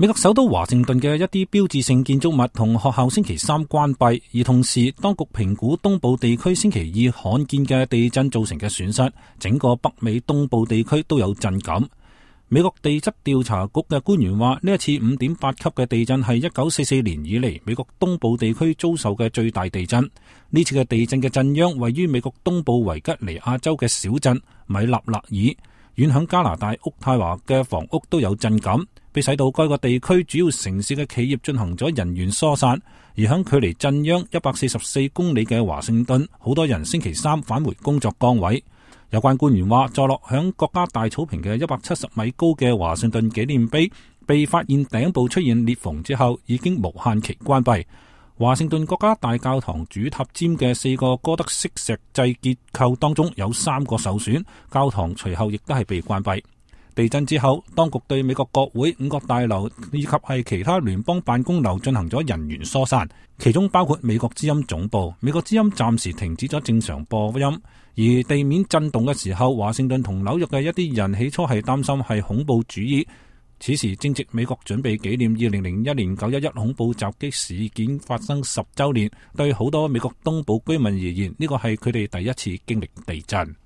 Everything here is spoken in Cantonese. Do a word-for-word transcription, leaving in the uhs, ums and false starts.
美國首都華盛頓嘅一啲標誌性建築物同學校星期三關閉，而同時當局評估東部地區星期二罕見嘅地震造成嘅損失，整個北美東部地區都有震感。美國地質調查局嘅官員話，呢一次五點八級嘅地震係一九四四年以嚟美國東部地區遭受嘅最大地震。呢次嘅地震嘅震央位於美國東部維吉尼亞州嘅小鎮米納勒爾，遠響加拿大渥太華嘅房屋都有震感，被使到該個地區主要城市嘅企業進行咗人員疏散。而響距離震央一百四十四公里嘅華盛頓，好多人星期三返回工作崗位。有關官員話，坐落響國家大草坪嘅一百七十米高嘅華盛頓紀念碑被發現頂部出現裂縫之後，已經無限期關閉。華盛頓國家大教堂主塔尖嘅四個哥德式石製結構當中有三個受損，教堂隨後亦都係被關閉。地震之後，當局對美國國會、五角大樓以及係其他聯邦辦公樓進行咗人員疏散，其中包括美國之音總部。美國之音暫時停止咗正常播音，而地面震動嘅時候，華盛頓同紐約嘅一啲人起初係擔心係恐怖主義。此時正值美國準備紀念二零零一年九一一恐怖襲擊事件發生十週年，對好多美國東部居民而言，呢個係佢哋第一次經歷地震。